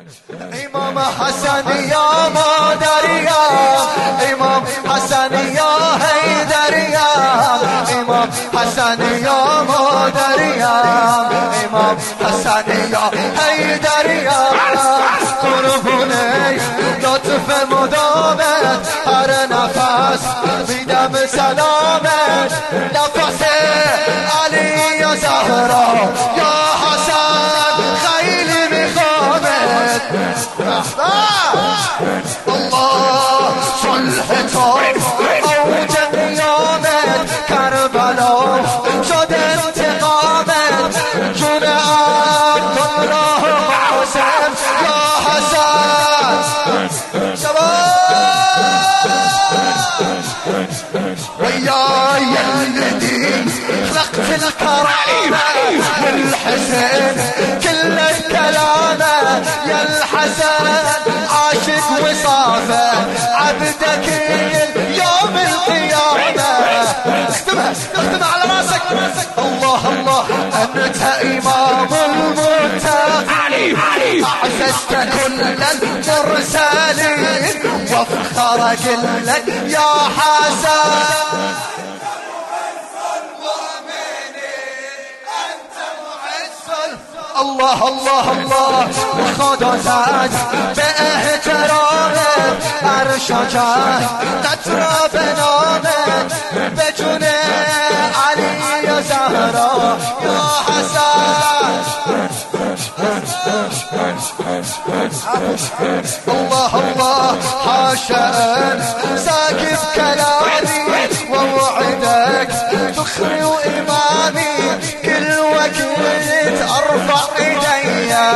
إمام حسن يا مادريا، إمام حسن يا هيدريا، إمام حسن يا مادريا، إمام حسن يا هيدريا. قربوني لطف مدامت هر نفس میدم سلامت، نفس علی یا زهرا یا حسن خیلی میخوامت. الله صلح تو اوج قیامت، کربلا شد انتقامت، جون عبدالله قاسم یا حسن. وياي الذي خلقت الكرامة والحسن كل الكلام، يا الحسن عاشق وصافه عبدك يوم القيامة. اختمها على راسك. الله الله أنت إمام المتقين، أعززت كل المرسلين وافخرك لك يا حسن. الله الله الله خدازت باحترامت، ارشاجت قطرا بنامت، بجون علی یا زهرا یا حسن. الله الله حاشا ساكت كلامي ووعدك فخري وإمامي، كل وقت ارفع ايديا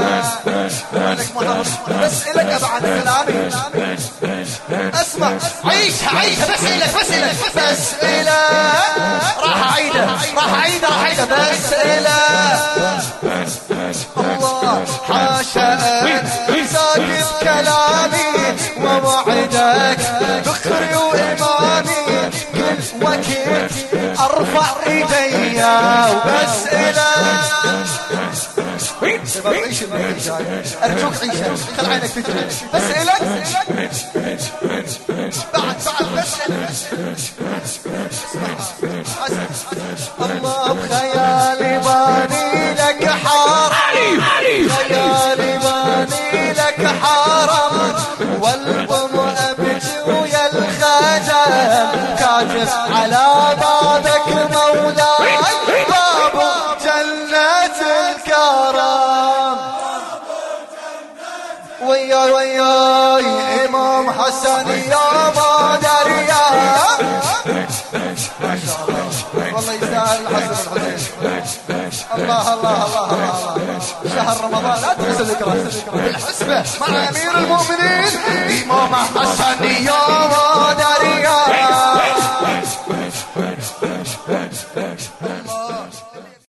بسألك بعد كلامي. اسمع عيشها بسألك بسألك راح اعيده بسألك. الله حاشا ساكت كلامي ووعدك فخري وإمامي، كل وقت ارفع ايديا وبسألك. عيش ارجوك عيشها، خل عينك تجري. بسألك بعد بسألك. الله بخيالي باني لك حرم، خيالي باني لك حرم، والقم ابكي ويا الخجل كاتف على بابك مولاي، باب جنة الكرم. وياي إمام حسن يا مادريا. والله يستاهل الحسن والحسين. الله الله الله الله. شهر رمضان لا تنسى ذكره بالحسبة مع أمير المؤمنين إمام حسن يا